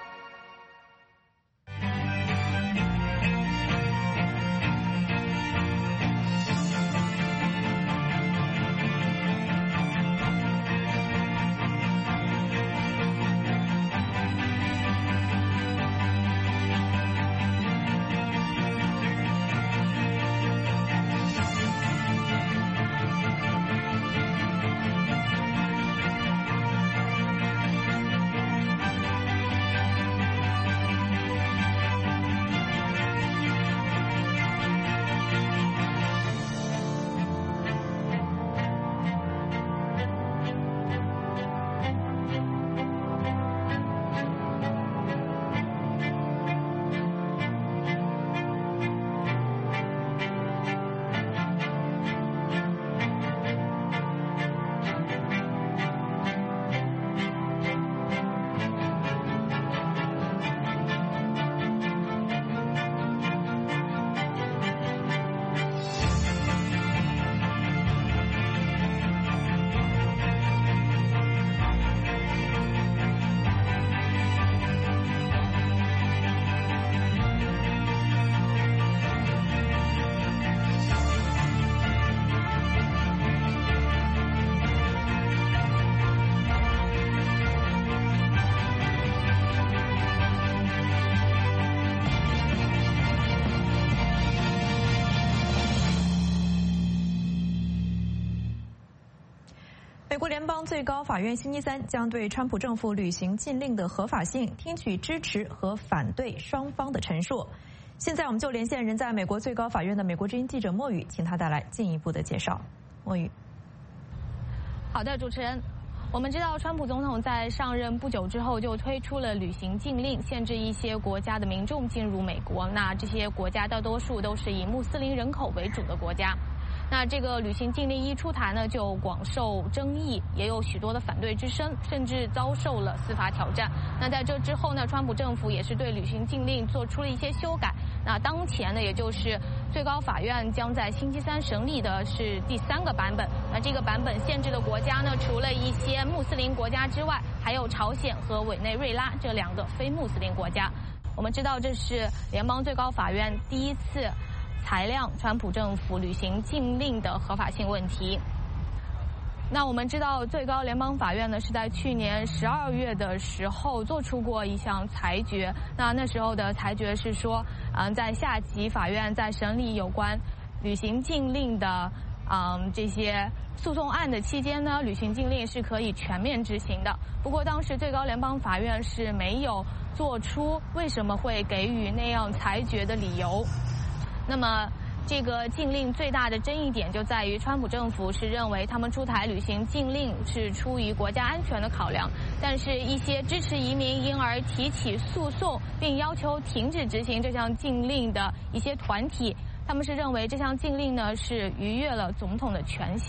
美国联邦最高法院星期三将对川普政府履行禁令的合法性听取支持和反对双方的陈述。现在我们就连线人在美国最高法院的美国之音记者莫宇，请他带来进一步的介绍。莫宇。 好的，主持人。我们知道，川普总统在上任不久之后就推出了旅行禁令，限制一些国家的民众进入美国。那这些国家大多数都是以穆斯林人口为主的国家。那这个旅行禁令一出台呢，就广受争议，也有许多的反对之声，甚至遭受了司法挑战。那在这之后呢，川普政府也是对旅行禁令做出了一些修改。那当前呢，也就是最高法院将在星期三审理的是第3个版本。那这个版本限制的国家呢，除了一些穆斯林国家之外，还有朝鲜和委内瑞拉这2个非穆斯林国家。我们知道，这是联邦最高法院第一次裁量川普政府履行禁令的合法性问题。那我们知道，最高联邦法院呢是在去年12月的时候做出过一项裁决。那时候的裁决是说，在下级法院在审理有关履行禁令的这些诉讼案的期间呢，履行禁令是可以全面执行的。不过当时最高联邦法院是没有做出为什么会给予那样裁决的理由。那么这个禁令最大的争议点就在于，川普政府是认为他们出台履行禁令是出于国家安全的考量，但是一些支持移民因而提起诉讼并要求停止执行这项禁令的一些团体，他们是认为这项禁令呢是逾越了总统的权限，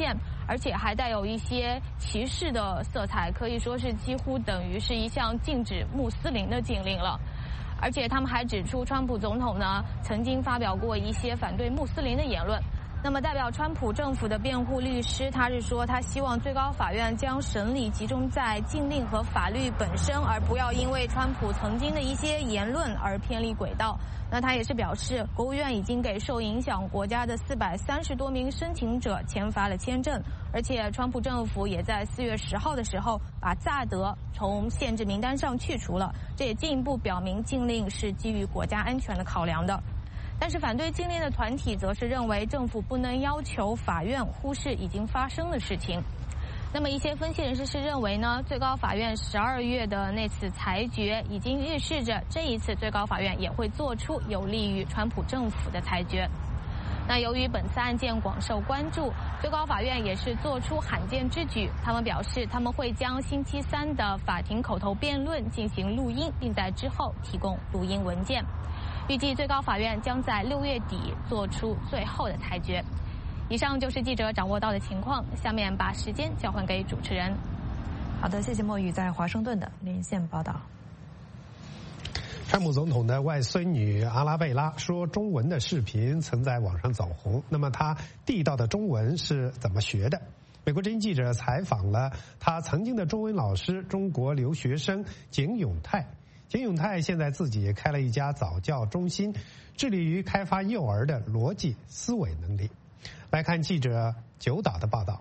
而且还带有一些歧视的色彩，可以说是几乎等于是一项禁止穆斯林的禁令了。而且他们还指出，川普总统呢曾经发表过一些反对穆斯林的言论。那么代表川普政府的辩护律师，他是说他希望最高法院将审理集中在禁令和法律本身，而不要因为川普曾经的一些言论而偏离轨道。那他也是表示，国务院已经给受影响国家的430多名申请者签发了签证，而且川普政府也在4月10号的时候把萨德从限制名单上去除了，这也进一步表明禁令是基于国家安全的考量的。但是反对禁令的团体则是认为政府不能要求法院忽视已经发生的事情。那么一些分析人士是认为呢，最高法院12月的那次裁决已经预示着这一次最高法院也会做出有利于川普政府的裁决。那由于本次案件广受关注，最高法院也是做出罕见之举，他们表示他们会将星期3的法庭口头辩论进行录音，并在之后提供录音文件。预计最高法院将在6月底做出最后的裁决。以上就是记者掌握到的情况，下面把时间交还给主持人。 好的，谢谢墨雨在华盛顿的连线报道。 川普总统的外孙女阿拉贝拉说中文的视频曾在网上走红，那么她地道的中文是怎么学的？美国之音记者采访了她曾经的中文老师，中国留学生景永泰。景永泰现在自己开了一家早教中心，致力于开发幼儿的逻辑思维能力。来看记者九岛的报道。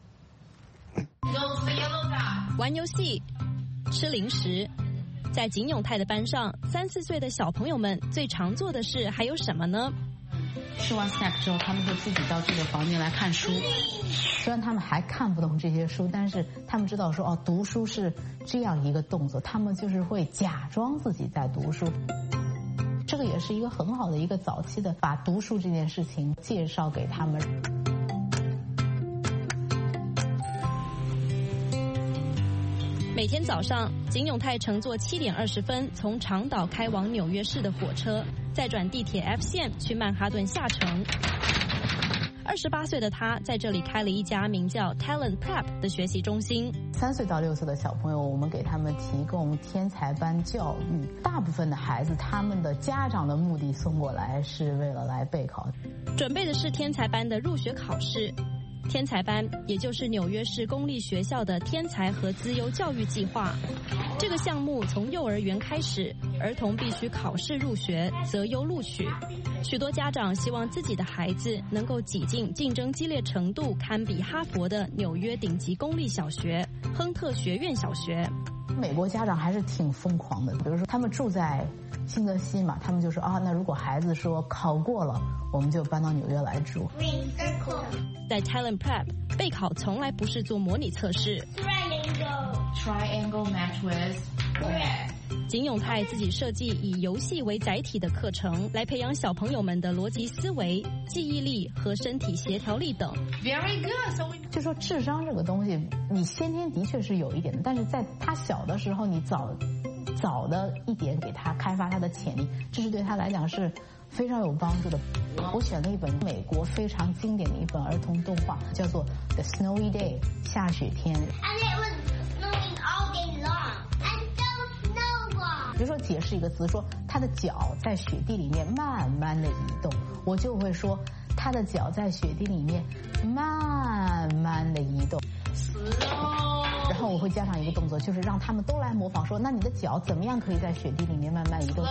玩游戏，吃零食，在景永泰的班上，3、4岁的小朋友们最常做的事还有什么呢？ 吃完 snack 之后，他们会自己到这个房间来看书。虽然他们还看不懂这些书，但是他们知道说读书是这样一个动作，他们就是会假装自己在读书。这个也是一个很好的一个早期的把读书这件事情介绍给他们。 每天早上，景永泰乘坐7点20分从长岛开往纽约市的火车，再转地铁 F 线去曼哈顿下城。28岁的他在这里开了一家名叫 Talent Prep 的学习中心。 3岁到6岁的小朋友，我们给他们提供天才班教育。大部分的孩子，他们的家长的目的送过来是为了来备考， 准备的是天才班的入学考试。天才班也就是纽约市公立学校的天才和资优教育计划。这个项目从幼儿园开始，儿童必须考试入学，择优录取。许多家长希望自己的孩子能够挤进竞争激烈程度堪比哈佛的纽约顶级公立小学亨特学院小学。 美国家长还是挺疯狂的，比如说他们住在新泽西嘛，他们就说那如果孩子说考过了，我们就搬到纽约来住。 在 Talent Prep 备考从来不是做模拟测试。 Triangle match with red。 景永泰自己设计以游戏为载体的课程，来培养小朋友们的逻辑思维、记忆力和身体协调力等。 Very good。就说智商这个东西，你先天的确是有一点的，但是在他小的时候，你早的一点给他开发他的潜力，这是对他来讲是非常有帮助的。我选了一本美国非常经典的一本儿童动画，叫做《The Snowy Day》下雪天。比如说解释一个词，说他的脚在雪地里面慢慢的移动，我就会说他的脚在雪地里面慢慢的移动。然后我会加上一个动作，就是让他们都来模仿，说那你的脚怎么样可以在雪地里面慢慢移动？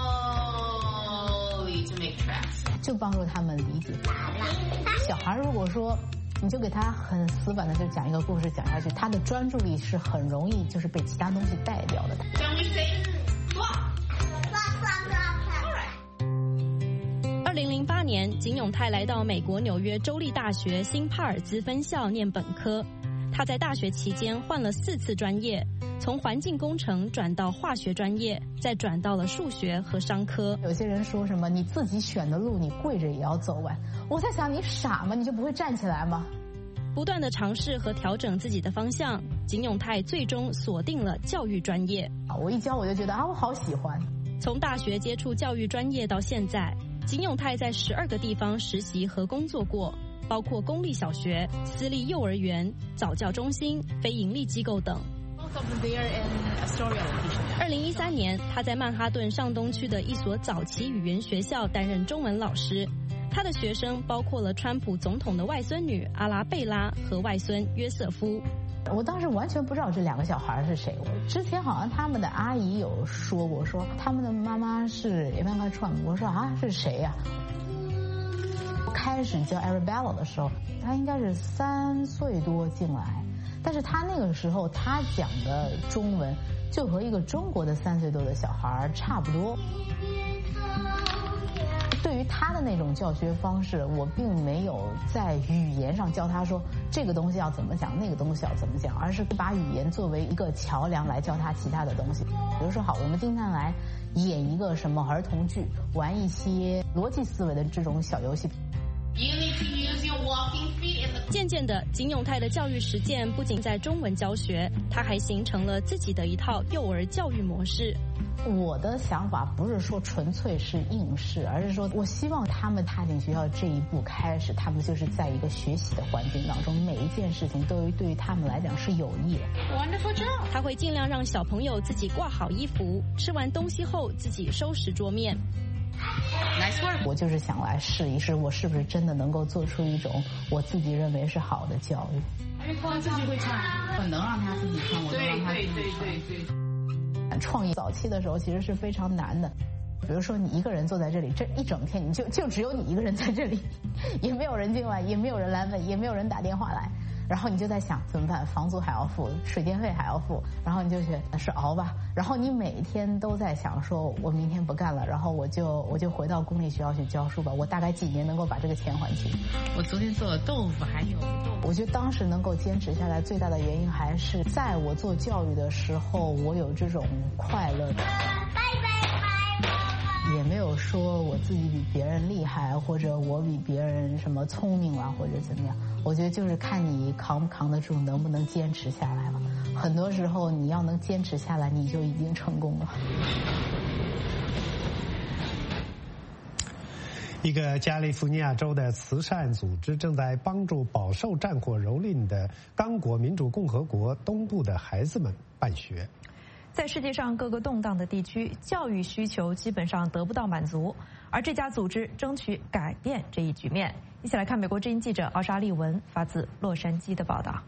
就帮助他们理解。小孩如果说你就给他很死板的就讲一个故事讲下去，他的专注力是很容易就是被其他东西带掉的。 2008年，景永泰来到美国纽约州立大学新帕尔兹分校念本科。他在大学期间换了4次专业，从环境工程转到化学专业，再转到了数学和商科。 有些人说什么你自己选的路你跪着也要走完，我在想你傻吗？你就不会站起来吗？ 不断的尝试和调整自己的方向，景永泰最终锁定了教育专业。 我一教我就觉得我好喜欢。 从大学接触教育专业到现在，景永泰在12个地方实习和工作过， 包括公立小学、私立幼儿园、早教中心、非营利机构等。2013年，他在曼哈顿上东区的一所早期语言学校担任中文老师。他的学生包括了川普总统的外孙女阿拉贝拉和外孙约瑟夫。 我当时完全不知道这2个小孩是谁。之前好像他们的阿姨有说过，说他们的妈妈是Ivanka Trump。我说啊，是谁呀？开始叫 Arabella 的时候，他应该是3岁多进来，但是他那个时候他讲的中文就和一个中国的3岁多的小孩差不多。对于他的那种教学方式，我并没有在语言上教他说这个东西要怎么讲，那个东西要怎么讲，而是把语言作为一个桥梁来教他其他的东西。比如说，好，我们今天来演一个什么儿童剧，玩一些逻辑思维的这种小游戏。 渐渐的，金永泰的教育实践不仅在中文教学，他还形成了自己的一套幼儿教育模式。 我的想法不是说纯粹是应试，而是说我希望他们踏进学校这一步开始，他们就是在一个学习的环境当中，每一件事情都对于他们来讲是有益的。 Wonderful job！ 他会尽量让小朋友自己挂好衣服，吃完东西后自己收拾桌面。 Nice work！ 我就是想来试一试，我是不是真的能够做出一种我自己认为是好的教育。 他自己会穿，我能让他自己穿，我能让他自己穿。 创业早期的时候其实是非常难的，比如说你一个人坐在这里，这一整天你就只有你一个人在这里，也没有人进来，也没有人来问，也没有人打电话来，然后你就在想怎么办，房租还要付，水电费还要付，然后你就觉得是熬吧，然后你每天都在想说我明天不干了，然后我就回到公立学校去教书吧，我大概几年能够把这个钱还清。 我昨天做的豆腐还有我觉得当时能够坚持下来最大的原因还是在我做教育的时候，我有这种快乐的，也没有说我自己比别人厉害，或者我比别人什么聪明啊，或者怎么样。我觉得就是看你扛不扛得住，能不能坚持下来了。很多时候你要能坚持下来，你就已经成功了。 一个加利福尼亚州的慈善组织正在帮助饱受战火蹂躏的刚果民主共和国东部的孩子们办学。 在世界上各个动荡的地区，教育需求基本上得不到满足，而这家组织争取改变这一局面。一起来看美国之音记者奥沙利文发自洛杉矶的报道。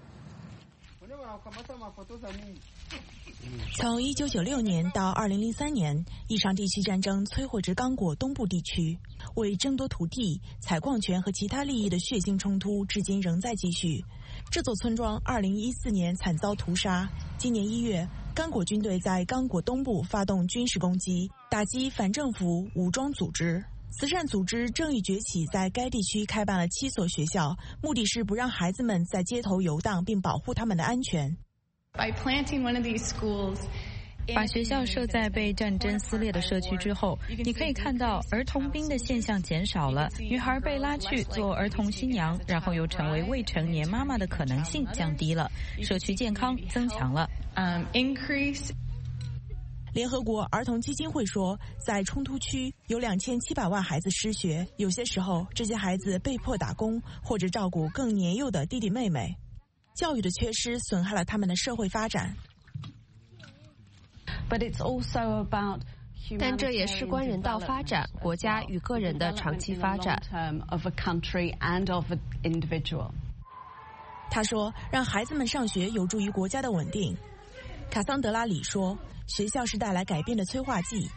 从1996年到2003年，一场地区战争摧毁着刚果东部地区，为争夺土地、采矿权和其他利益的血腥冲突至今仍在继续。这座村庄2014年惨遭屠杀，今年1月，刚果军队在刚果东部发动军事攻击，打击反政府武装组织。慈善组织正义崛起在该地区开办了7所学校，目的是不让孩子们在街头游荡，并保护他们的安全。 By planting one of these schools, 把学校设在被战争撕裂的社区之后，你可以看到儿童兵的现象减少了，女孩被拉去做儿童新娘，然后又成为未成年妈妈的可能性降低了，社区健康增强了。 Increase。联合国儿童基金会说，在冲突区有2700万孩子失学，有些时候这些孩子被迫打工或者照顾更年幼的弟弟妹妹。教育的缺失损害了他们的社会发展。 但这也事关人道发展、国家与个人的长期发展。 他说，让孩子们上学有助于国家的稳定。卡桑德拉里说，学校是带来改变的催化剂。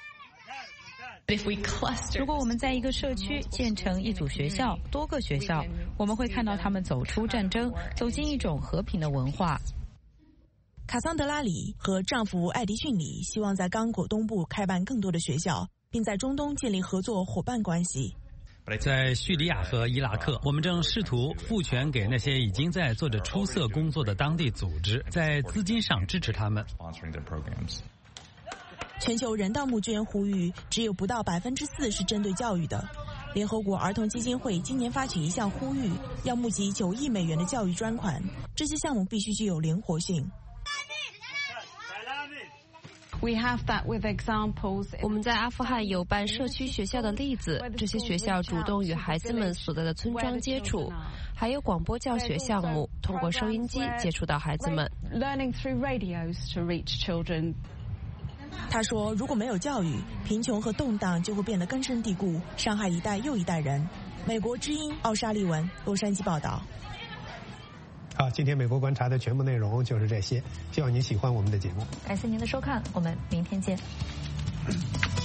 如果我们在一个社区建成一组学校、多个学校，我们会看到他们走出战争，走进一种和平的文化。 卡桑德拉里和丈夫艾迪逊里希望在刚果东部开办更多的学校，并在中东建立合作伙伴关系。 在叙利亚和伊拉克，我们正试图赋权给那些已经在做着出色工作的当地组织，在资金上支持他们。 全球人道募捐呼吁，只有不到4%是针对教育的。联合国儿童基金会今年发起一项呼吁，要募集9亿美元的教育专款，这些项目必须具有灵活性。 我们在阿富汗有办社区学校的例子，这些学校主动与孩子们所在的村庄接触，还有广播教学项目，通过收音机接触到孩子们。 他说，如果没有教育，贫穷和动荡就会变得根深蒂固，伤害一代又一代人。美国之音奥沙利文，洛杉矶报道。 好，今天美国观察的全部内容就是这些，希望您喜欢我们的节目。 感谢您的收看，我们明天见。